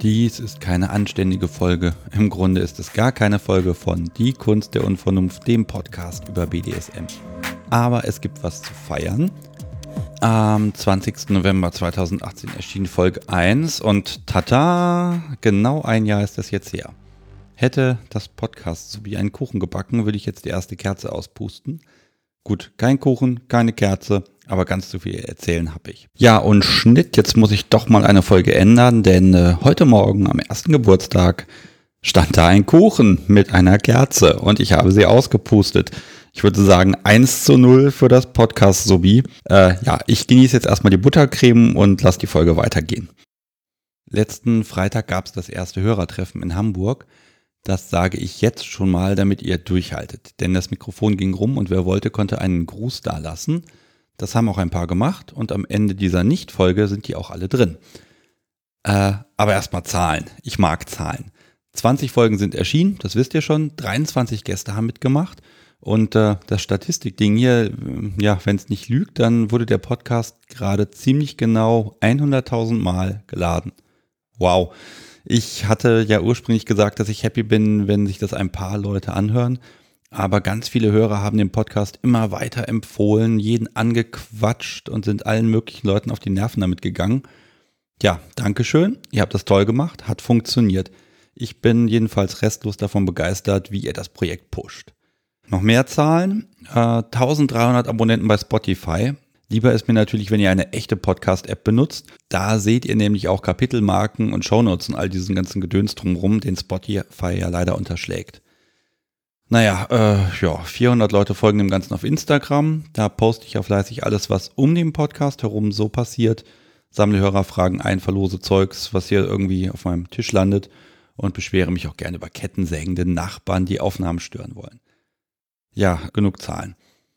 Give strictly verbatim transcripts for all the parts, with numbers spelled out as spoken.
Dies ist keine anständige Folge. Im Grunde ist es gar keine Folge von Die Kunst der Unvernunft, dem Podcast über B D S M. Aber es gibt was zu feiern. Am zwanzigsten November zweitausendachtzehn erschien Folge eins und tata, genau ein Jahr ist das jetzt her. Hätte das Podcast so wie einen Kuchen gebacken, würde ich jetzt die erste Kerze auspusten. Gut, kein Kuchen, keine Kerze, aber ganz zu viel erzählen habe ich. Ja, und Schnitt, jetzt muss ich doch mal eine Folge ändern, denn äh, heute Morgen am ersten Geburtstag stand da ein Kuchen mit einer Kerze und ich habe sie ausgepustet. Ich würde sagen eins zu null für das Podcast-Sobi. Äh, ja, ich genieße jetzt erstmal die Buttercreme und lasse die Folge weitergehen. Letzten Freitag gab es das erste Hörertreffen in Hamburg. Das sage ich jetzt schon mal, damit ihr durchhaltet. Denn das Mikrofon ging rum und wer wollte, konnte einen Gruß dalassen. Das haben auch ein paar gemacht und am Ende dieser Nicht-Folge sind die auch alle drin. Äh, aber erstmal Zahlen. Ich mag Zahlen. zwanzig Folgen sind erschienen, das wisst ihr schon. dreiundzwanzig Gäste haben mitgemacht. Und äh, das Statistikding hier, ja, wenn es nicht lügt, dann wurde der Podcast gerade ziemlich genau hunderttausend Mal geladen. Wow. Ich hatte ja ursprünglich gesagt, dass ich happy bin, wenn sich das ein paar Leute anhören. Aber ganz viele Hörer haben den Podcast immer weiter empfohlen, jeden angequatscht und sind allen möglichen Leuten auf die Nerven damit gegangen. Ja, Dankeschön. Ihr habt das toll gemacht, hat funktioniert. Ich bin jedenfalls restlos davon begeistert, wie ihr das Projekt pusht. Noch mehr Zahlen, äh, eintausenddreihundert Abonnenten bei Spotify. Lieber ist mir natürlich, wenn ihr eine echte Podcast-App benutzt. Da seht ihr nämlich auch Kapitelmarken und Shownotes und all diesen ganzen Gedöns drumherum, den Spotify ja leider unterschlägt. Naja, äh, ja, vierhundert Leute folgen dem Ganzen auf Instagram. Da poste ich ja fleißig alles, was um den Podcast herum so passiert. Sammle Hörerfragen ein, verlose Zeugs, was hier irgendwie auf meinem Tisch landet. Und beschwere mich auch gerne über kettensägende Nachbarn, die Aufnahmen stören wollen. Ja, genug Zahlen.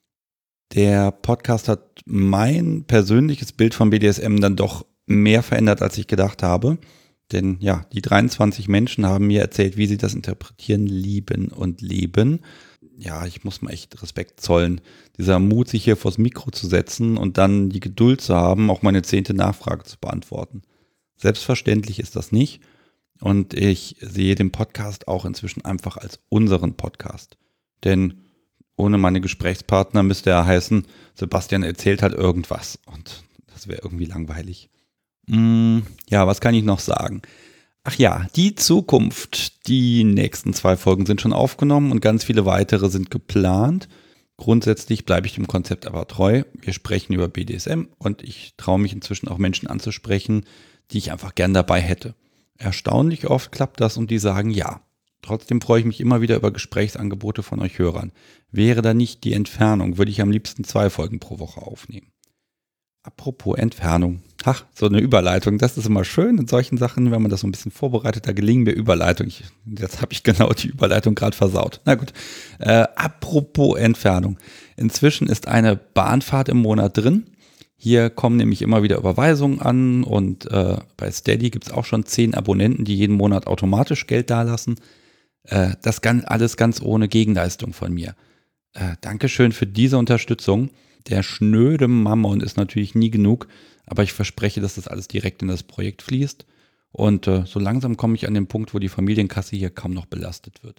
Der Podcast hat mein persönliches Bild von B D S M dann doch mehr verändert, als ich gedacht habe. Denn ja, die dreiundzwanzig Menschen haben mir erzählt, wie sie das interpretieren, lieben und leben. Ja, ich muss mal echt Respekt zollen. Dieser Mut, sich hier vors Mikro zu setzen und dann die Geduld zu haben, auch meine zehnte Nachfrage zu beantworten. Selbstverständlich ist das nicht. Und ich sehe den Podcast auch inzwischen einfach als unseren Podcast. Denn ohne meine Gesprächspartner müsste er heißen, Sebastian erzählt halt irgendwas. Und das wäre irgendwie langweilig. Mm, ja, was kann ich noch sagen? Ach ja, die Zukunft. Die nächsten zwei Folgen sind schon aufgenommen und ganz viele weitere sind geplant. Grundsätzlich bleibe ich dem Konzept aber treu. Wir sprechen über B D S M und ich traue mich inzwischen auch Menschen anzusprechen, die ich einfach gern dabei hätte. Erstaunlich oft klappt das und die sagen ja. Trotzdem freue ich mich immer wieder über Gesprächsangebote von euch Hörern. Wäre da nicht die Entfernung, würde ich am liebsten zwei Folgen pro Woche aufnehmen. Apropos Entfernung. Ach, so eine Überleitung, das ist immer schön in solchen Sachen, wenn man das so ein bisschen vorbereitet, da gelingen mir Überleitungen. Ich, jetzt habe ich genau die Überleitung gerade versaut. Na gut, äh, apropos Entfernung. Inzwischen ist eine Bahnfahrt im Monat drin. Hier kommen nämlich immer wieder Überweisungen an und äh, bei Steady gibt es auch schon zehn Abonnenten, die jeden Monat automatisch Geld dalassen. Äh, das ganz, alles ganz ohne Gegenleistung von mir. Äh, Dankeschön für diese Unterstützung. Der schnöde Mammon ist natürlich nie genug, aber ich verspreche, dass das alles direkt in das Projekt fließt. Und äh, so langsam komme ich an den Punkt, wo die Familienkasse hier kaum noch belastet wird.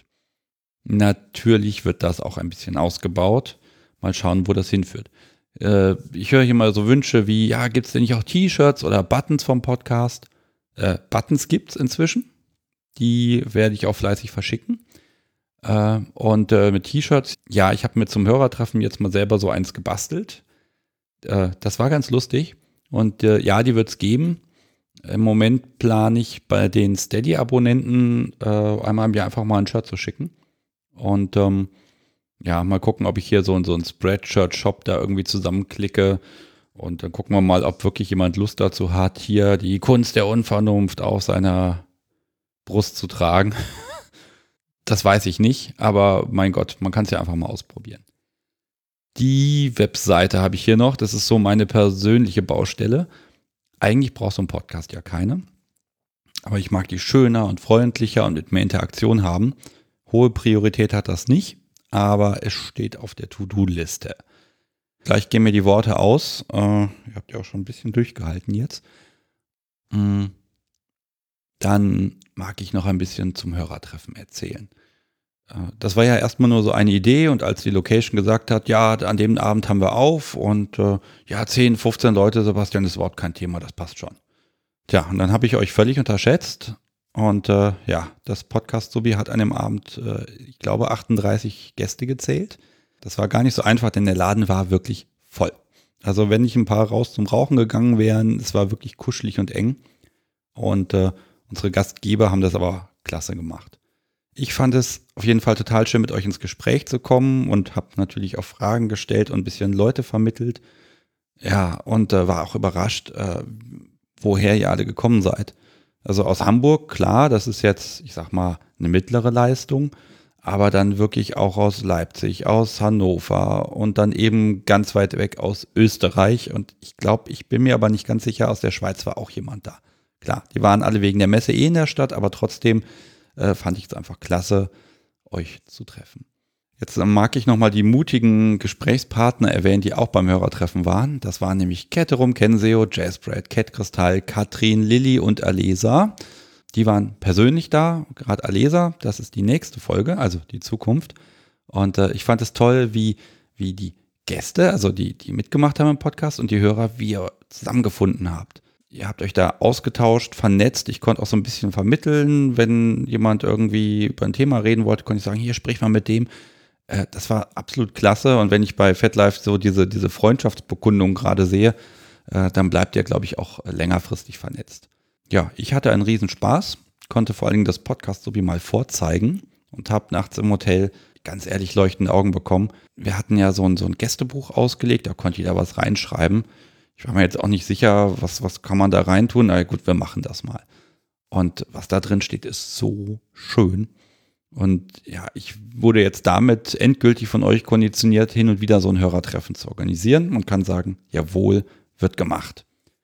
Natürlich wird das auch ein bisschen ausgebaut. Mal schauen, wo das hinführt. Äh, ich höre hier mal so Wünsche wie, ja, gibt es denn nicht auch T-Shirts oder Buttons vom Podcast? Äh, Buttons gibt es inzwischen. Die werde ich auch fleißig verschicken. Äh, und äh, mit T-Shirts, ja, ich habe mir zum Hörertreffen jetzt mal selber so eins gebastelt. Äh, das war ganz lustig. Und äh, ja, die wird es geben. Im Moment plane ich bei den Steady-Abonnenten äh, einmal im Jahr einfach mal ein Shirt zu schicken. Und ähm, ja, mal gucken, ob ich hier so, so einen Spreadshirt-Shop da irgendwie zusammenklicke. Und dann gucken wir mal, ob wirklich jemand Lust dazu hat, hier die Kunst der Unvernunft auf seiner Brust zu tragen. Das weiß ich nicht, aber mein Gott, man kann es ja einfach mal ausprobieren. Die Webseite habe ich hier noch, das ist so meine persönliche Baustelle. Eigentlich braucht so ein Podcast ja keine, aber ich mag die schöner und freundlicher und mit mehr Interaktion haben. Hohe Priorität hat das nicht, aber es steht auf der To-Do-Liste. Gleich gehen mir die Worte aus. Äh, ihr habt ja auch schon ein bisschen durchgehalten jetzt. Da dann mag ich noch ein bisschen zum Hörertreffen erzählen. Das war ja erstmal nur so eine Idee und als die Location gesagt hat, ja, an dem Abend haben wir auf und äh, ja, zehn, fünfzehn Leute, Sebastian, ist überhaupt kein Thema, das passt schon. Tja, und dann habe ich euch völlig unterschätzt und äh, ja, das Podcast-Subi hat an dem Abend, äh, ich glaube, achtunddreißig Gäste gezählt. Das war gar nicht so einfach, denn der Laden war wirklich voll. Also wenn nicht ein paar raus zum Rauchen gegangen wären, es war wirklich kuschelig und eng und äh, unsere Gastgeber haben das aber klasse gemacht. Ich fand es auf jeden Fall total schön, mit euch ins Gespräch zu kommen und habe natürlich auch Fragen gestellt und ein bisschen Leute vermittelt. Ja, und äh, war auch überrascht, äh, woher ihr alle gekommen seid. Also aus Hamburg, klar, das ist jetzt, ich sag mal, eine mittlere Leistung, aber dann wirklich auch aus Leipzig, aus Hannover und dann eben ganz weit weg aus Österreich. Und ich glaube, ich bin mir aber nicht ganz sicher, aus der Schweiz war auch jemand da. Klar, die waren alle wegen der Messe eh in der Stadt, aber trotzdem Äh, fand ich es einfach klasse, euch zu treffen. Jetzt mag ich nochmal die mutigen Gesprächspartner erwähnen, die auch beim Hörertreffen waren. Das waren nämlich Ketterum, Kenseo, Jazzbread, Cat Kristall, Katrin, Lilly und Alesa. Die waren persönlich da, gerade Alesa, das ist die nächste Folge, also die Zukunft. Und äh, ich fand es toll, wie, wie die Gäste, also die, die mitgemacht haben im Podcast und die Hörer, wie ihr zusammengefunden habt. Ihr habt euch da ausgetauscht, vernetzt. Ich konnte auch so ein bisschen vermitteln, wenn jemand irgendwie über ein Thema reden wollte, konnte ich sagen, hier, sprich mal mit dem. Äh, das war absolut klasse. Und wenn ich bei FatLife so diese, diese Freundschaftsbekundung gerade sehe, äh, dann bleibt ihr, glaube ich, auch längerfristig vernetzt. Ja, ich hatte einen Riesenspaß, konnte vor allen Dingen das Podcast so wie mal vorzeigen und habe nachts im Hotel ganz ehrlich leuchtende Augen bekommen. Wir hatten ja so ein, so ein Gästebuch ausgelegt, da konnte jeder was reinschreiben. Ich war mir jetzt auch nicht sicher, was, was kann man da reintun. Na gut, wir machen das mal. Und was da drin steht, ist so schön. Und ja, ich wurde jetzt damit endgültig von euch konditioniert, hin und wieder so ein Hörertreffen zu organisieren und kann sagen, jawohl, wird gemacht.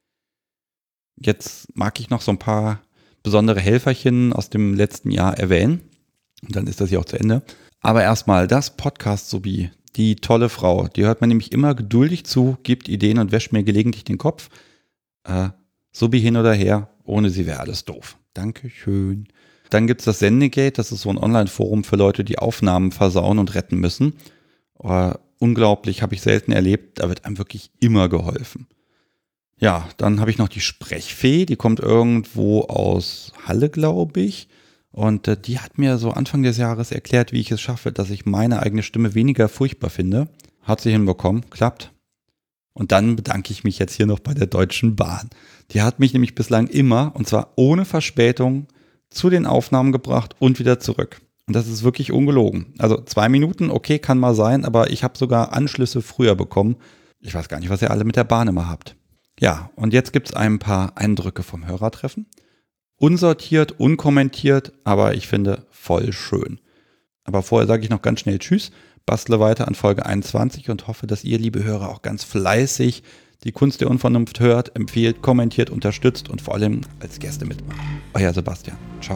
Jetzt mag ich noch so ein paar besondere Helferchen aus dem letzten Jahr erwähnen. Und dann ist das ja auch zu Ende. Aber erstmal das Podcast-Subi. Die tolle Frau, die hört mir nämlich immer geduldig zu, gibt Ideen und wäscht mir gelegentlich den Kopf. Äh, Subi hin oder her, ohne sie wäre alles doof. Dankeschön. Dann gibt's das Sendegate, das ist so ein Online-Forum für Leute, die Aufnahmen versauen und retten müssen. Äh, unglaublich, habe ich selten erlebt, da wird einem wirklich immer geholfen. Ja, dann habe ich noch die Sprechfee, die kommt irgendwo aus Halle, glaube ich. Und äh, die hat mir so Anfang des Jahres erklärt, wie ich es schaffe, dass ich meine eigene Stimme weniger furchtbar finde. Hat sie hinbekommen, klappt. Und dann bedanke ich mich jetzt hier noch bei der Deutschen Bahn. Die hat mich nämlich bislang immer, und zwar ohne Verspätung, zu den Aufnahmen gebracht und wieder zurück. Und das ist wirklich ungelogen. Also zwei Minuten, okay, kann mal sein, aber ich habe sogar Anschlüsse früher bekommen. Ich weiß gar nicht, was ihr alle mit der Bahn immer habt. Ja, und jetzt gibt es ein paar Eindrücke vom Hörertreffen. Unsortiert, unkommentiert, aber ich finde voll schön. Aber vorher sage ich noch ganz schnell Tschüss, bastle weiter an Folge einundzwanzig und hoffe, dass ihr, liebe Hörer, auch ganz fleißig die Kunst der Unvernunft hört, empfiehlt, kommentiert, unterstützt und vor allem als Gäste mitmacht. Euer Sebastian. Ciao.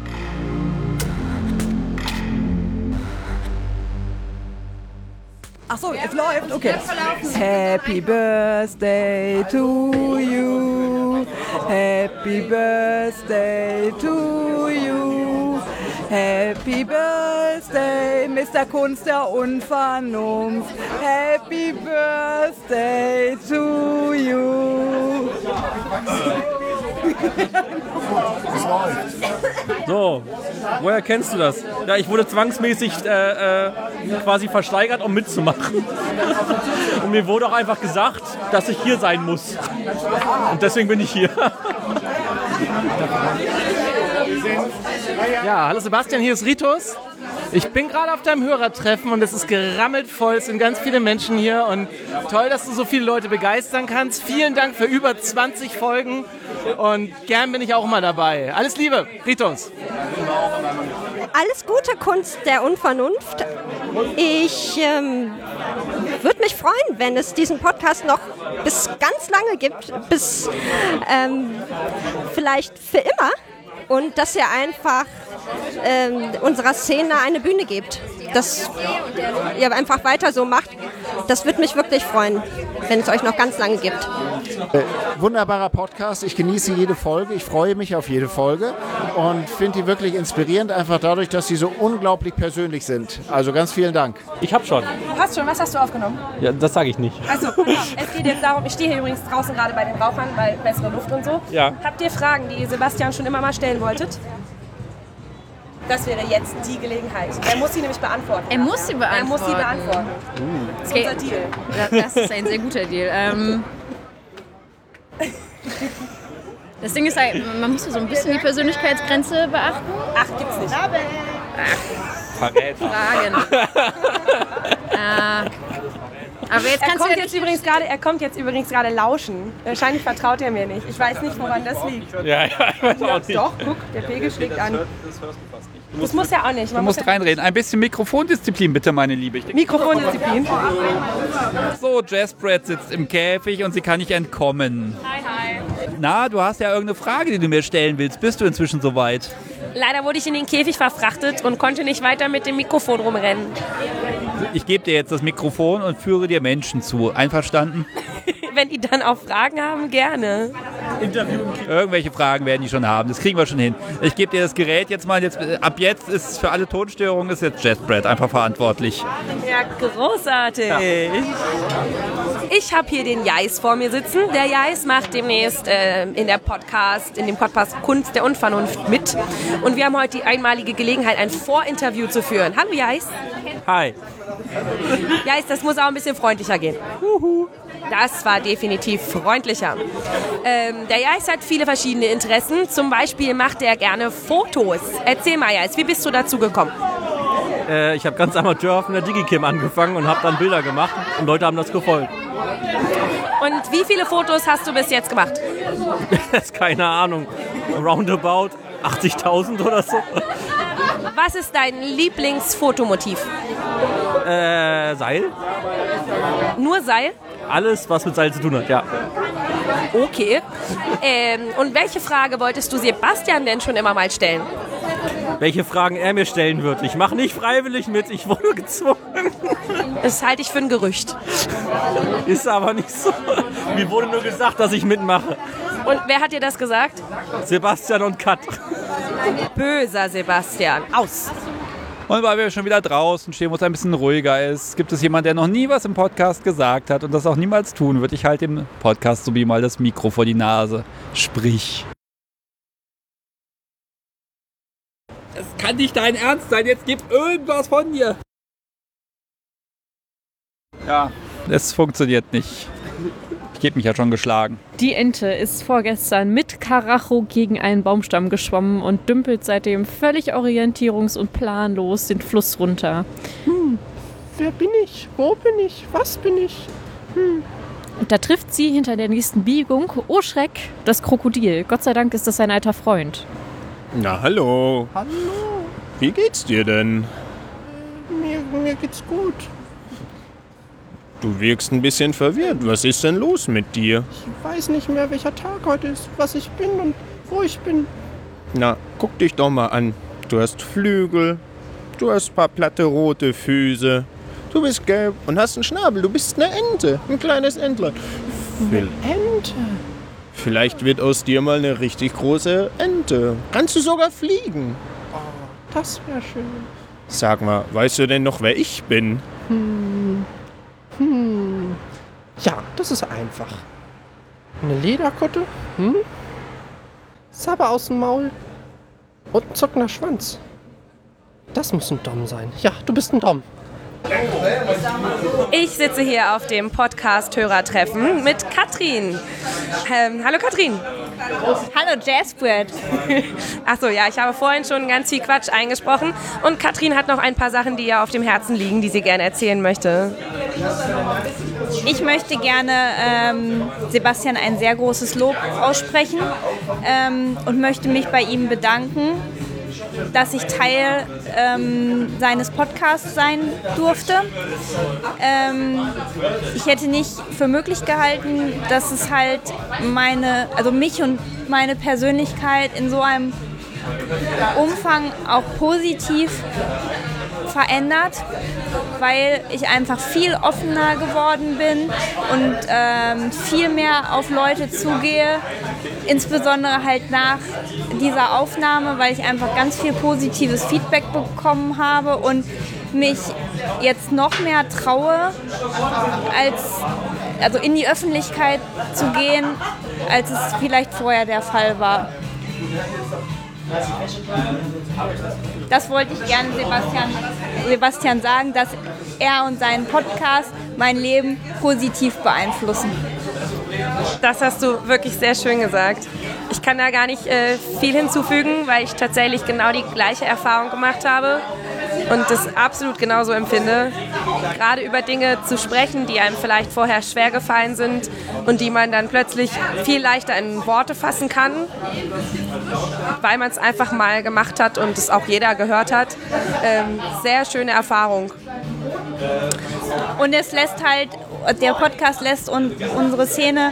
Ach so, es läuft, okay. Happy Birthday to you. Happy Birthday to you. Happy Birthday, Mister Kunst der Unvernunft. Happy Birthday to you. So, woher kennst du das? Ja, ich wurde zwangsmäßig äh, äh, quasi versteigert, um mitzumachen. Und mir wurde auch einfach gesagt, dass ich hier sein muss. Und deswegen bin ich hier. Ja, hallo Sebastian, hier ist Ritus. Ich bin gerade auf deinem Hörertreffen und es ist gerammelt voll, es sind ganz viele Menschen hier und toll, dass du so viele Leute begeistern kannst. Vielen Dank für über zwanzig Folgen und gern bin ich auch mal dabei. Alles Liebe, Ritus. Alles Gute, Kunst der Unvernunft. Ich ähm, würde mich freuen, wenn es diesen Podcast noch bis ganz lange gibt, bis ähm, vielleicht für immer. Und dass ihr einfach ähm, unserer Szene eine Bühne gebt. Dass ihr einfach weiter so macht. Das würde mich wirklich freuen, wenn es euch noch ganz lange gibt. Äh, wunderbarer Podcast, ich genieße jede Folge, ich freue mich auf jede Folge und finde die wirklich inspirierend, einfach dadurch, dass sie so unglaublich persönlich sind. Also ganz vielen Dank. Ich hab schon. Du hast schon, was hast du aufgenommen? Ja, das sage ich nicht. Also, es geht jetzt darum, ich stehe hier übrigens draußen gerade bei den Rauchern, weil bessere Luft und so. Ja. Habt ihr Fragen, die ihr Sebastian schon immer mal stellen wolltet? Das wäre jetzt die Gelegenheit. Er muss sie nämlich beantworten. Er muss sie beantworten. Er muss sie beantworten. Das ist Okay. unser Deal. Ja, das ist ein sehr guter Deal. Ähm, das Ding ist halt, man muss so ein bisschen die Persönlichkeitsgrenze beachten. Ach, gibt's nicht. Verrät. Fragen. äh, aber jetzt Er kannst du kommt ja jetzt übrigens gerade, er kommt jetzt übrigens gerade lauschen. Wahrscheinlich vertraut er mir nicht. Ich weiß nicht, woran das liegt. Ja, ja, ich weiß auch nicht. Doch, guck, der Pegel schlägt an. Das muss ja auch nicht. Man Du musst muss ja reinreden. Ein bisschen Mikrofondisziplin bitte, meine Liebe. Ich denke, Mikrofondisziplin. so, Jazzbrett sitzt im Käfig und sie kann nicht entkommen. Hi, hi. Na, du hast ja irgendeine Frage, die du mir stellen willst. Bist du inzwischen soweit? Leider wurde ich in den Käfig verfrachtet und konnte nicht weiter mit dem Mikrofon rumrennen. Ich gebe dir jetzt das Mikrofon und führe dir Menschen zu. Einverstanden? Wenn die dann auch Fragen haben, gerne. Irgendwelche Fragen werden die schon haben. Das kriegen wir schon hin. Ich gebe dir das Gerät jetzt mal. Jetzt, ab jetzt ist für alle Tonstörungen ist jetzt Jazzbrett einfach verantwortlich. Ja, großartig. Ja. Ich habe hier den Jais vor mir sitzen. Der Jais macht demnächst äh, in der Podcast, in dem Podcast Kunst der Unvernunft mit. Und wir haben heute die einmalige Gelegenheit, ein Vorinterview zu führen. Hallo Jais. Hi. Jais, das muss auch ein bisschen freundlicher gehen. Das war definitiv freundlicher. Ähm, der Jais hat viele verschiedene Interessen. Zum Beispiel macht er gerne Fotos. Erzähl mal, Jais, wie bist du dazu gekommen? Äh, ich habe ganz amateur auf einer Digicam angefangen und habe dann Bilder gemacht und Leute haben das gefolgt. Und wie viele Fotos hast du bis jetzt gemacht? Das ist keine Ahnung. Roundabout achtzigtausend oder so. Was ist dein Lieblingsfotomotiv? Äh, Seil? Nur Seil? Alles, was mit Seil zu tun hat, ja. Okay. Ähm, und welche Frage wolltest du Sebastian denn schon immer mal stellen? Welche Fragen er mir stellen wird. Ich mache nicht freiwillig mit, ich wurde gezwungen. Das halte ich für ein Gerücht. Ist aber nicht so. Mir wurde nur gesagt, dass ich mitmache. Und wer hat dir das gesagt? Sebastian und Kat. Böser Sebastian. Aus. Und weil wir schon wieder draußen stehen, wo es ein bisschen ruhiger ist, gibt es jemanden, der noch nie was im Podcast gesagt hat und das auch niemals tun wird. Ich halte dem Podcast so wie mal das Mikro vor die Nase. Sprich. Das kann nicht dein Ernst sein. Jetzt gib irgendwas von dir. Ja, es funktioniert nicht. Ich gebe mich ja schon geschlagen. Die Ente ist vorgestern mit Karacho gegen einen Baumstamm geschwommen und dümpelt seitdem völlig orientierungs- und planlos den Fluss runter. Hm, wer bin ich? Wo bin ich? Was bin ich? Hm. Und da trifft sie hinter der nächsten Biegung, oh Schreck, das Krokodil. Gott sei Dank ist das sein alter Freund. Na, hallo. Hallo. Wie geht's dir denn? Mir, mir geht's gut. Du wirkst ein bisschen verwirrt. Was ist denn los mit dir? Ich weiß nicht mehr, welcher Tag heute ist, was ich bin und wo ich bin. Na, guck dich doch mal an. Du hast Flügel, du hast ein paar platte rote Füße, du bist gelb und hast einen Schnabel. Du bist eine Ente, ein kleines Entlein. Eine Ente? Vielleicht wird aus dir mal eine richtig große Ente. Kannst du sogar fliegen. Oh, das wäre schön. Sag mal, weißt du denn noch, wer ich bin? Hm. Hm. Ja, das ist einfach. Eine Lederkutte, hm? Sabber aus dem Maul und ein zuckender Schwanz. Das muss ein Dom sein. Ja, du bist ein Dom. Ich sitze hier auf dem Podcast-Hörertreffen mit Katrin. Ähm, hallo Katrin. Hallo Jazzbrett. Achso, ja, ich habe vorhin schon ganz viel Quatsch eingesprochen und Katrin hat noch ein paar Sachen, die ihr auf dem Herzen liegen, die sie gerne erzählen möchte. Ich möchte gerne ähm, Sebastian ein sehr großes Lob aussprechen ähm, und möchte mich bei ihm bedanken, dass ich Teil ähm, seines Podcasts sein durfte. Ähm, ich hätte nicht für möglich gehalten, dass es halt meine, also mich und meine Persönlichkeit in so einem Umfang auch positiv verändert, weil ich einfach viel offener geworden bin und ähm, viel mehr auf Leute zugehe, insbesondere halt nach dieser Aufnahme, weil ich einfach ganz viel positives Feedback bekommen habe und mich jetzt noch mehr traue, als, also in die Öffentlichkeit zu gehen, als es vielleicht vorher der Fall war. Das wollte ich gerne Sebastian, Sebastian sagen, dass er und sein Podcast mein Leben positiv beeinflussen. Das hast du wirklich sehr schön gesagt. Ich kann da gar nicht äh, viel hinzufügen, weil ich tatsächlich genau die gleiche Erfahrung gemacht habe und das absolut genauso empfinde. Gerade über Dinge zu sprechen, die einem vielleicht vorher schwer gefallen sind und die man dann plötzlich viel leichter in Worte fassen kann, weil man es einfach mal gemacht hat und es auch jeder gehört hat. Ähm, sehr schöne Erfahrung. Und es lässt halt, der Podcast lässt uns unsere Szene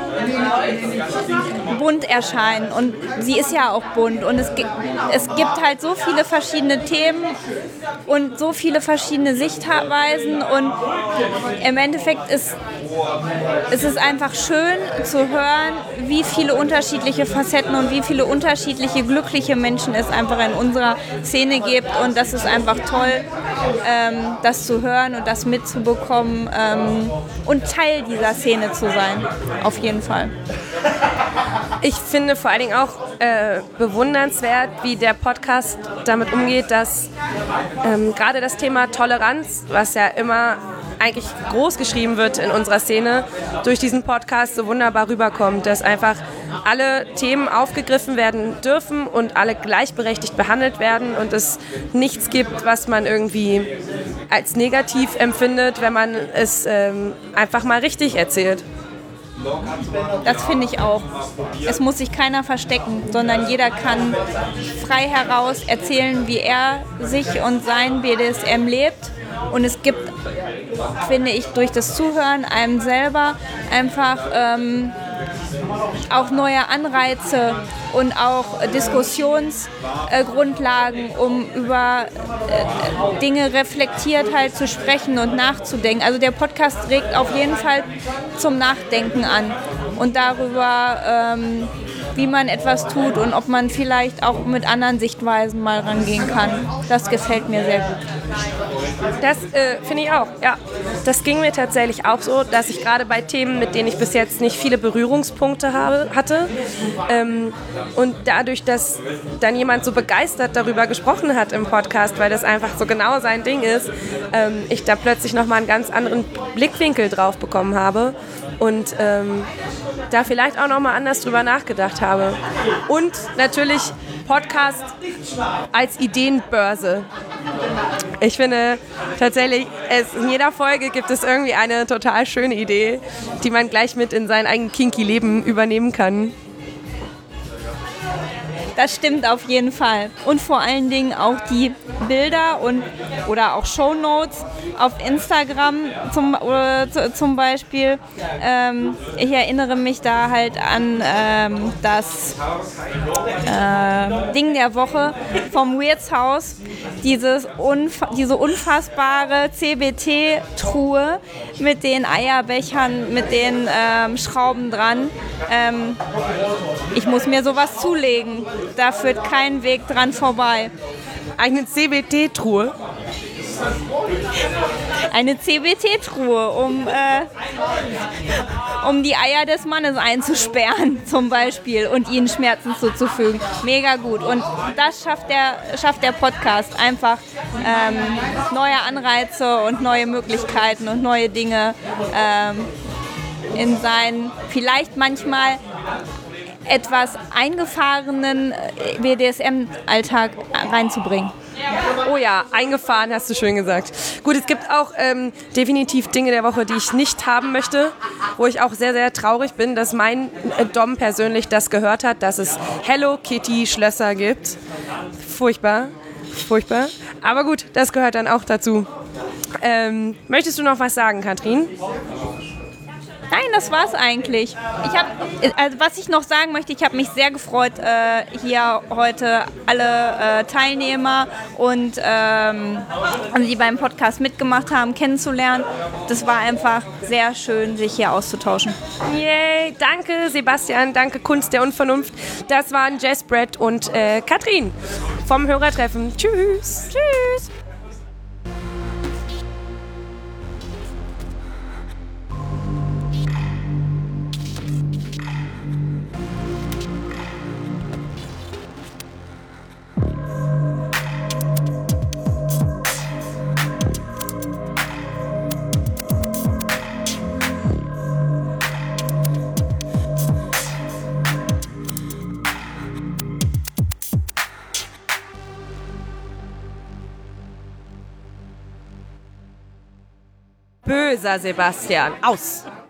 bunt erscheinen und sie ist ja auch bunt und es gibt, es gibt halt so viele verschiedene Themen und so viele verschiedene Sichtweisen und im Endeffekt ist, ist es einfach schön zu hören, wie viele unterschiedliche Facetten und wie viele unterschiedliche glückliche Menschen es einfach in unserer Szene gibt und das ist einfach toll, ähm, das zu hören und das mitzubekommen ähm, und Teil dieser Szene zu sein, auf jeden Fall. Ich finde vor allen Dingen auch äh, bewundernswert, wie der Podcast damit umgeht, dass ähm, gerade das Thema Toleranz, was ja immer eigentlich groß geschrieben wird in unserer Szene, durch diesen Podcast so wunderbar rüberkommt, dass einfach alle Themen aufgegriffen werden dürfen und alle gleichberechtigt behandelt werden und es nichts gibt, was man irgendwie als negativ empfindet, wenn man es ähm, einfach mal richtig erzählt. Das finde ich auch. Es muss sich keiner verstecken, sondern jeder kann frei heraus erzählen, wie er sich und sein B D S M lebt. Und es gibt, finde ich, durch das Zuhören einem selber einfach ähm, auch neue Anreize und auch Diskussionsgrundlagen, äh, um über äh, Dinge reflektiert halt zu sprechen und nachzudenken. Also der Podcast regt auf jeden Fall zum Nachdenken an und darüber, ähm, wie man etwas tut und ob man vielleicht auch mit anderen Sichtweisen mal rangehen kann. Das gefällt mir sehr gut. Das äh, finde ich auch, ja. Das ging mir tatsächlich auch so, dass ich gerade bei Themen, mit denen ich bis jetzt nicht viele Berührungspunkte habe, hatte ähm, und dadurch, dass dann jemand so begeistert darüber gesprochen hat im Podcast, weil das einfach so genau sein Ding ist, ähm, ich da plötzlich nochmal einen ganz anderen Blickwinkel drauf bekommen habe und ähm, da vielleicht auch nochmal anders drüber nachgedacht habe. Und natürlich Podcast als Ideenbörse. Ich finde tatsächlich, es, in jeder Folge gibt es irgendwie eine total schöne Idee, die man gleich mit in sein eigenes kinky Leben übernehmen kann. Das stimmt auf jeden Fall. Und vor allen Dingen auch die Bilder und oder auch Shownotes auf Instagram zum, oder z- zum Beispiel. Ähm, ich erinnere mich da halt an ähm, das äh, Ding der Woche vom Wirtshaus. Dieses unf- diese unfassbare C B T-Truhe mit den Eierbechern, mit den ähm, Schrauben dran. Ähm, ich muss mir sowas zulegen. Da führt kein Weg dran vorbei. Eine C B T-Truhe? Eine C B T-Truhe, um, äh, um die Eier des Mannes einzusperren zum Beispiel und ihnen Schmerzen zuzufügen. Mega gut. Und das schafft der, schafft der Podcast. Einfach ähm, neue Anreize und neue Möglichkeiten und neue Dinge ähm, in seinen vielleicht manchmal etwas eingefahrenen B D S M-Alltag reinzubringen. Oh ja, eingefahren hast du schön gesagt. Gut, es gibt auch ähm, definitiv Dinge der Woche, die ich nicht haben möchte, wo ich auch sehr, sehr traurig bin, dass mein äh, Dom persönlich das gehört hat, dass es Hello Kitty Schlösser gibt. Furchtbar, furchtbar. Aber gut, das gehört dann auch dazu. Ähm, möchtest du noch was sagen, Katrin? Nein, das war's eigentlich. Ich habe, also was ich noch sagen möchte, ich habe mich sehr gefreut, äh, hier heute alle äh, Teilnehmer und ähm, die beim Podcast mitgemacht haben, kennenzulernen. Das war einfach sehr schön, sich hier auszutauschen. Yay, danke Sebastian, danke Kunst der Unvernunft. Das waren Jess, Brett und äh, Katrin vom Hörertreffen. Tschüss. Tschüss. Böser Sebastian, aus!